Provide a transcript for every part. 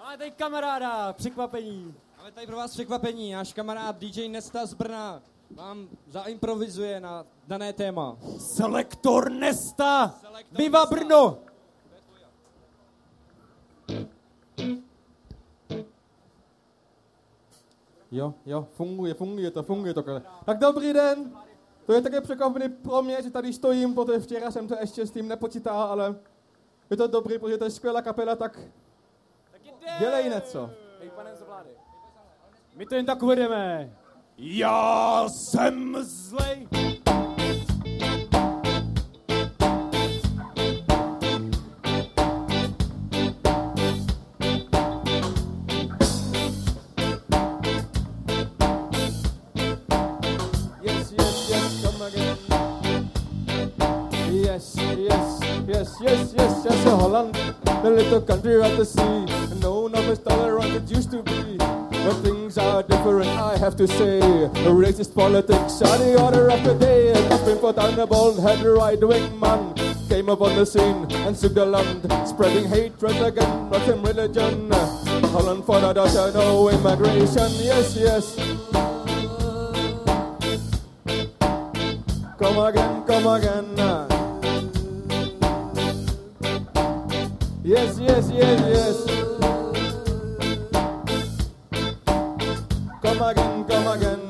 Máme tady kamaráda, překvapení. Máme tady pro vás překvapení. Náš kamarád DJ Nesta z Brna vám zaimprovizuje na dané téma. Selektor Nesta! Viva Brno! Jo, funguje to. Tak dobrý den. To je také překvapení pro mě, že tady stojím, protože včera jsem to ještě s tím nepočítal, ale je to dobrý, protože to je skvělá kapela, tak dělej něco. Hej, pane z vlády. My to jen tak uvedeme. Já jsem zlej. Yes, Holland, the little country at the sea, known of its tolerance it used to be. But things are different, I have to say. The racist politics are the order of the day. Nothing for down the bald-headed right-wing man came up on the scene and shook the land, spreading hatred against Muslim religion. Holland for the Dutch, no immigration, yes. Come again. Yes. Come again.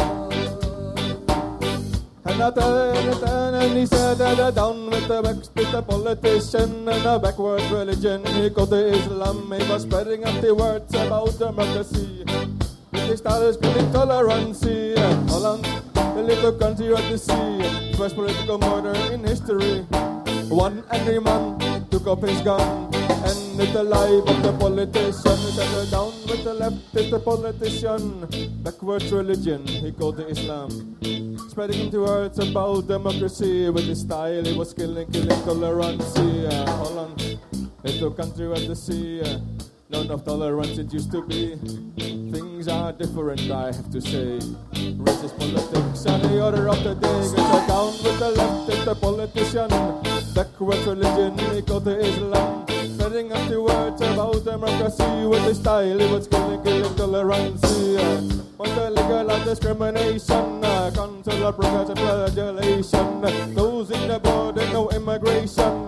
And he said that down with the politician and a backward religion. He called the Islam, he was spreading up the words about democracy. With his style screaming tolerance. Holland, the little country at the sea, first political murder in history. One angry man took up his gun, ended the life of the politician. Settled down with the leftist the politician. Backwards religion, he called the Islam. Spreading into words about democracy. With his style, he was killing tolerance. Holland, little country at the sea. None of tolerance it used to be. Things are different, I have to say. Racist politics are the order of the day. Get down with the leftist the politician. Backwards religion, he called the Islam. Spreading up the words about democracy. With his style, he was killing tolerance. Want to legalize discrimination, consular progressive legislation. Closing the border, no immigration.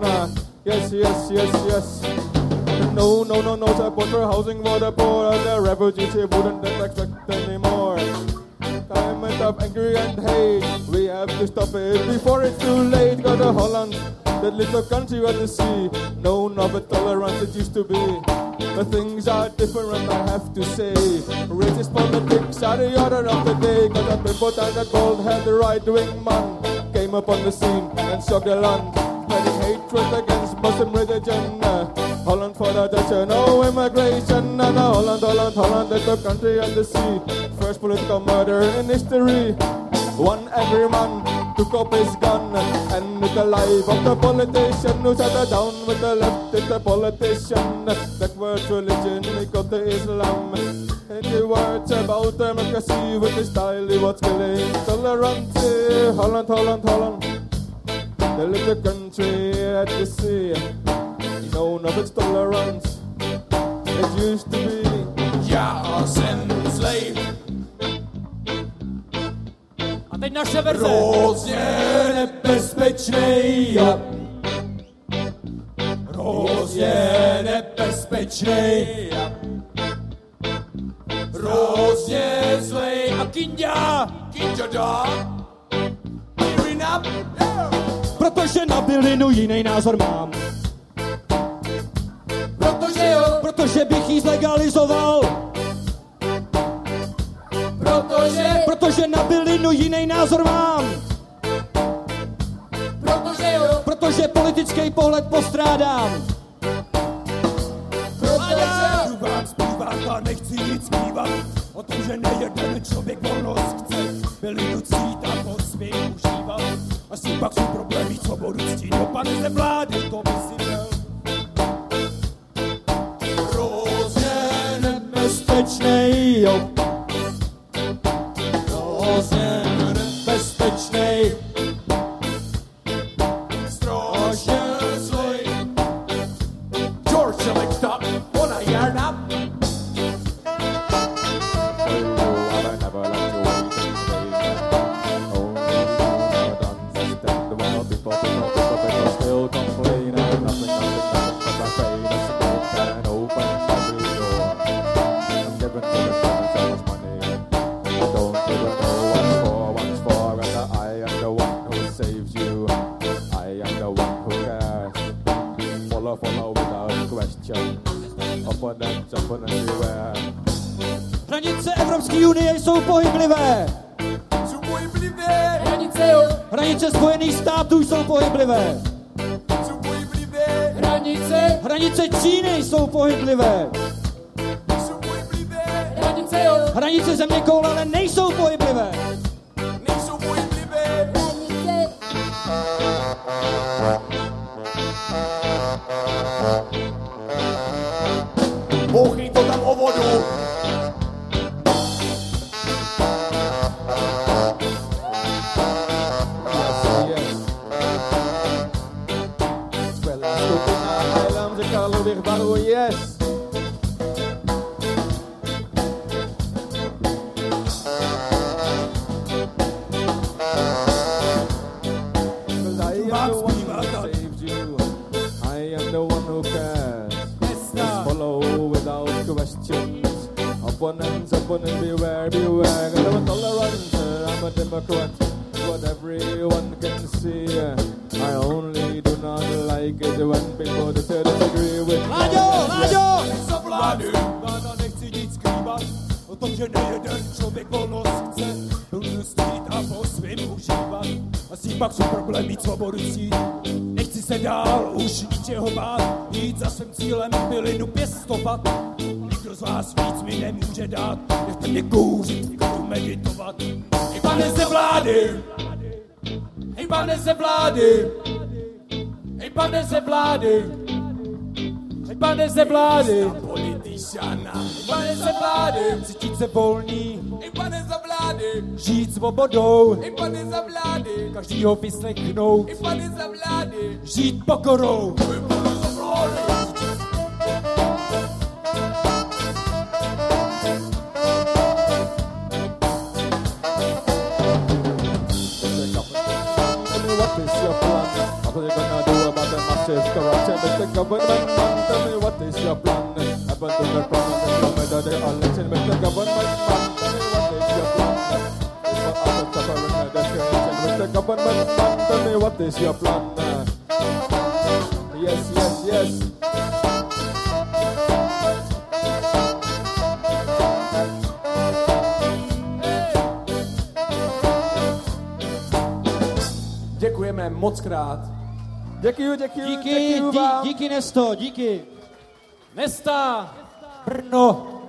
Yes. No support for housing for the poor. The refugees he wouldn't expect anymore. Time of anger and hate, we have to stop it before it's too late. Go to Holland, that little country at the sea, known of a tolerance it used to be. But things are different, I have to say. Racist politics are the order of the day. Cause that people that bald-headed right-wing man came up on the scene and shook the land, spreading hatred against Muslim religion. Holland for the Dutch, no immigration. And Holland, little country at the sea, first political murder in history. One angry man took up his gun and ended the life of the politician who sat down with the leftist the politician. Backwards religion, he got the Islam. And the words about democracy with his style, he was killing tolerance. Holland, the little country at the sea, known of its tolerance, it used to be. Já jsem zlej. A teď naše verze. Hrozně nebezpečnej. Hrozně nebezpečnej. Hrozně zlej. A Kinďa dá. Protože na bylinu jiný názor mám. Protože bych jí zlegalizoval. Protože na bylinu jiný názor mám. Protože politický pohled postrádám. Jdu vám zpívat a nechci nic zpívat o tom, že nejeden člověk volnost chce. Bylinu cít a po svým užívat. A s tím pak jsou problémy, co budu ctít. No pane ze vlády, to by si měl. Nebezpečnej, jo. Hrozně nebezpečnej. Strašně zlej. George Selecta, ona jarna. questions. Opponents everywhere. Hranice Evropské unie jsou pohyblivé. Hranice Spojených států jsou pohyblivé. Hranice Číny jsou pohyblivé. Hranice zeměkoule ale nejsou pohyblivé. Bouchej to tam o vodu. Yes. I am the one who cares. Just follow without questions. Opponents beware. I'm a tolerant, I'm a Democrat. What everyone can see. I only do not like it when people disagree with me. Láďo! Za vláda nechci nic skrývat. O tom, že nejeden člověk volnost chce plně stít a po svým užívat. A s tím pak jsou problémy svobodu cít. Nechci se dál už ničeho bát. Jít za svým cílem bylinu pěstovat. Nikdo z vás víc mi nemůže dát. Nechte mě kouřit, budu meditovat. Hej pane ze vlády! Hej pane ze vlády! Hej pane ze vlády! Hej pane ze vlády! Politiciana! Hej pane ze vlády! Cítit se volný! Hej pane za vlády! Žít svobodou! Hej pane za vlády! Každýho vyslechnout! Hej pane za vlády! Žít pokorou! Hej pane za vlády! What is your plan? What are you gonna do about the massive corruption? Mr. Government man, tell me what is your plan? Up until the promise and no matter the election. Mr. Government man, tell me what is your plan? It's for us to suffer in the creation. Mr. Government man, tell me what is your plan? Yes. Děkujeme moc krát. Děkuji vám. Díky Nesto, díky. Nesta! Brno!